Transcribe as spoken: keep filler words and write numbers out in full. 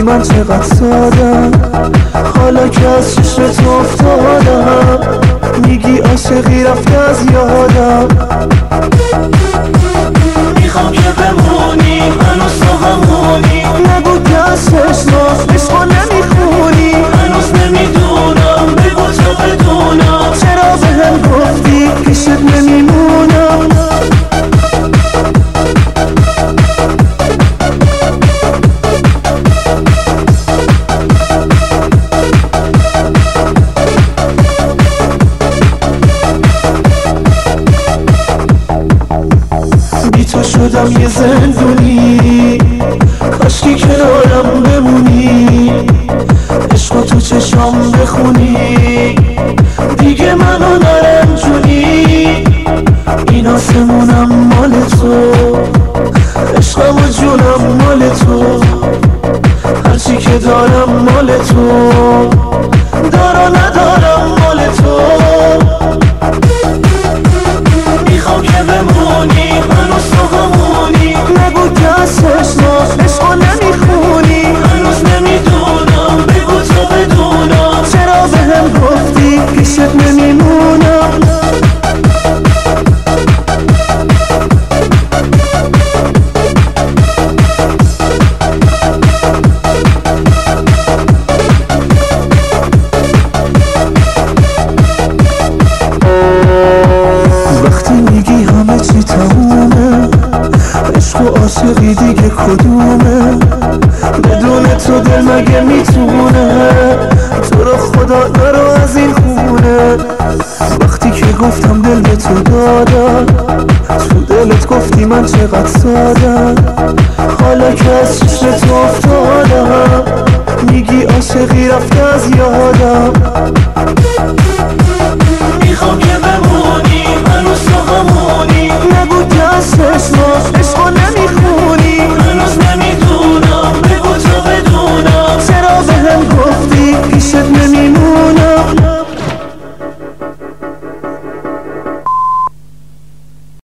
من چقدر سادم، حالا که از چشمت افتادم میگی عاشقی رفته از یادم. میخوام که بمونی هنوز تو همونی، نگو دستش ناف عشقا نمیخونی، هنوز نمیدونم بگو تا بدونم چرا به هم گفتی پیشت نمیمونم. بی تو شدم یه زندونی، کاشکی کنارم بمونی، عشقا تو چشام بخونی، دیگه منو نرنجونی. این آسمونم مال تو، عشقم و جونم مال تو، هرچی که دارم مال تو، دارا ندارم مال تو. میخوام که بمونی هنوز تو همونی، نگو دستش ناف عشقا نمیخونی، هنوز نمیدونم بگو تا بدونم چرا به هم گفتی پیشت نمیمونم. وقتی میگی همه چی تمومه، عشق و عاشقی دیگه کدومه؟ بدون تو دل مگه میتونه تو رو خدا نرو از این خونه. وقتی که گفتم دل به تو دادم، تو دلت گفتی من چقدر سادم، حالا که از چشمت افتادم میگی عاشقی رفته از یادم. میخوام که بمونی هنوز تو همونی، نگو دستش